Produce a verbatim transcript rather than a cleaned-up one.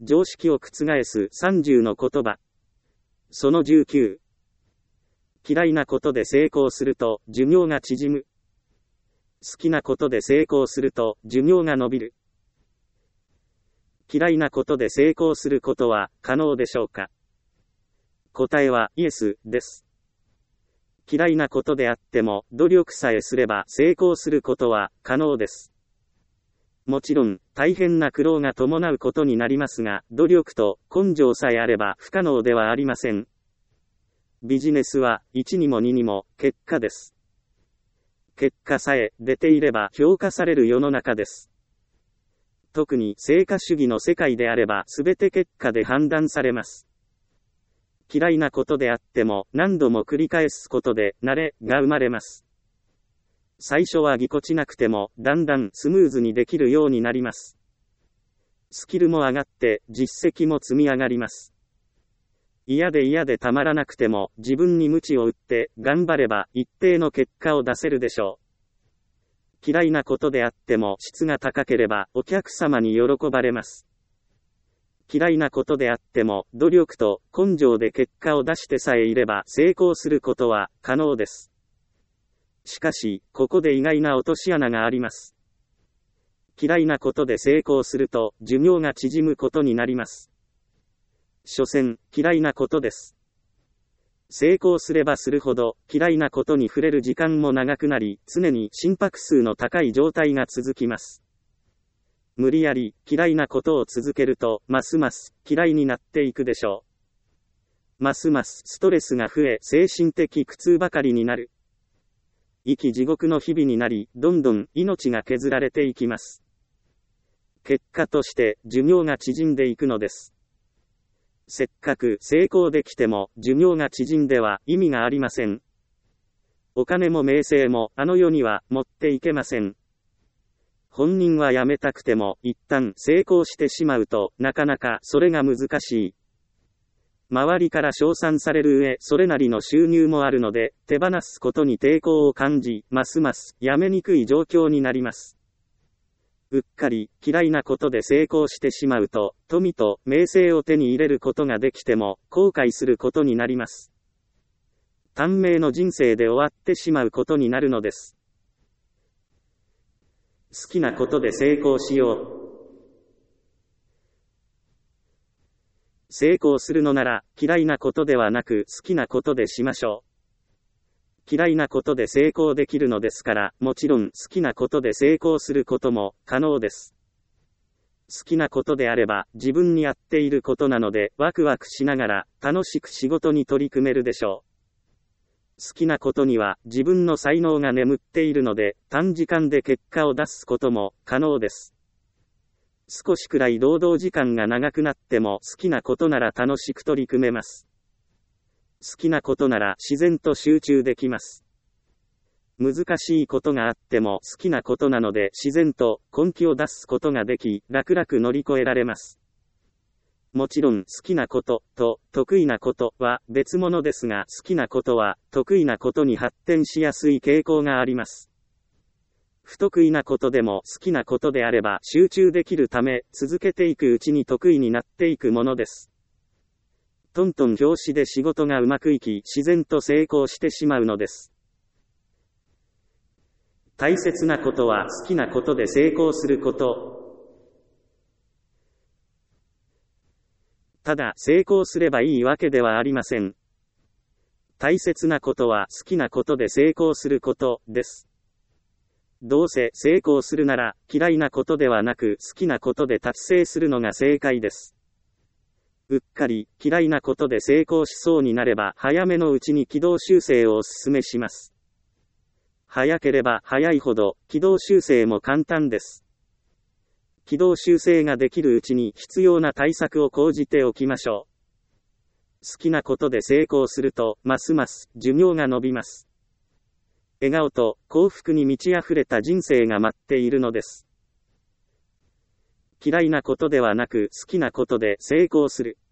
常識を覆すさんじゅうの言葉。そのじゅうきゅう。嫌いなことで成功すると寿命が縮む。好きなことで成功すると寿命が伸びる。嫌いなことで成功することは可能でしょうか？答えはイエスです。嫌いなことであっても努力さえすれば成功することは可能です。もちろん大変な苦労が伴うことになりますが、努力と根性さえあれば不可能ではありません。ビジネスはいちにもににも結果です。結果さえ出ていれば評価される世の中です。特に成果主義の世界であれば全て結果で判断されます。嫌いなことであっても何度も繰り返すことで慣れが生まれます。最初はぎこちなくてもだんだんスムーズにできるようになります。スキルも上がって実績も積み上がります。嫌で嫌でたまらなくても自分に鞭を打って頑張れば一定の結果を出せるでしょう。嫌いなことであっても質が高ければお客様に喜ばれます。嫌いなことであっても努力と根性で結果を出してさえいれば成功することは可能です。しかし、ここで意外な落とし穴があります。嫌いなことで成功すると寿命が縮むことになります。所詮、嫌いなことです。成功すればするほど嫌いなことに触れる時間も長くなり、常に心拍数の高い状態が続きます。無理やり嫌いなことを続けると、ますます嫌いになっていくでしょう。ますますストレスが増え、精神的苦痛ばかりになる。生き地獄の日々になり、どんどん命が削られていきます。結果として寿命が縮んでいくのです。せっかく成功できても寿命が縮んでは意味がありません。お金も名声もあの世には持っていけません。本人はやめたくても一旦成功してしまうとなかなかそれが難しい。周りから称賛される上、それなりの収入もあるので、手放すことに抵抗を感じ、ますますやめにくい状況になります。うっかり嫌いなことで成功してしまうと、富と名声を手に入れることができても、後悔することになります。短命の人生で終わってしまうことになるのです。好きなことで成功しよう。成功するのなら、嫌いなことではなく好きなことでしましょう。嫌いなことで成功できるのですから、もちろん好きなことで成功することも可能です。好きなことであれば、自分に合っていることなので、ワクワクしながら、楽しく仕事に取り組めるでしょう。好きなことには、自分の才能が眠っているので、短時間で結果を出すことも可能です。少しくらい労働時間が長くなっても好きなことなら楽しく取り組めます。好きなことなら自然と集中できます。難しいことがあっても好きなことなので自然と根気を出すことができ、楽々乗り越えられます。もちろん好きなことと得意なことは別物ですが、好きなことは得意なことに発展しやすい傾向があります。不得意なことでも好きなことであれば集中できるため、続けていくうちに得意になっていくものです。トントン拍子で仕事がうまくいき、自然と成功してしまうのです。大切なことは好きなことで成功すること。ただ成功すればいいわけではありません。大切なことは好きなことで成功することです。どうせ成功するなら嫌いなことではなく好きなことで達成するのが正解です。うっかり嫌いなことで成功しそうになれば早めのうちに軌道修正をお勧めします。早ければ早いほど軌道修正も簡単です。軌道修正ができるうちに必要な対策を講じておきましょう。好きなことで成功するとますます寿命が伸びます。笑顔と幸福に満ち溢れた人生が待っているのです。嫌いなことではなく好きなことで成功する。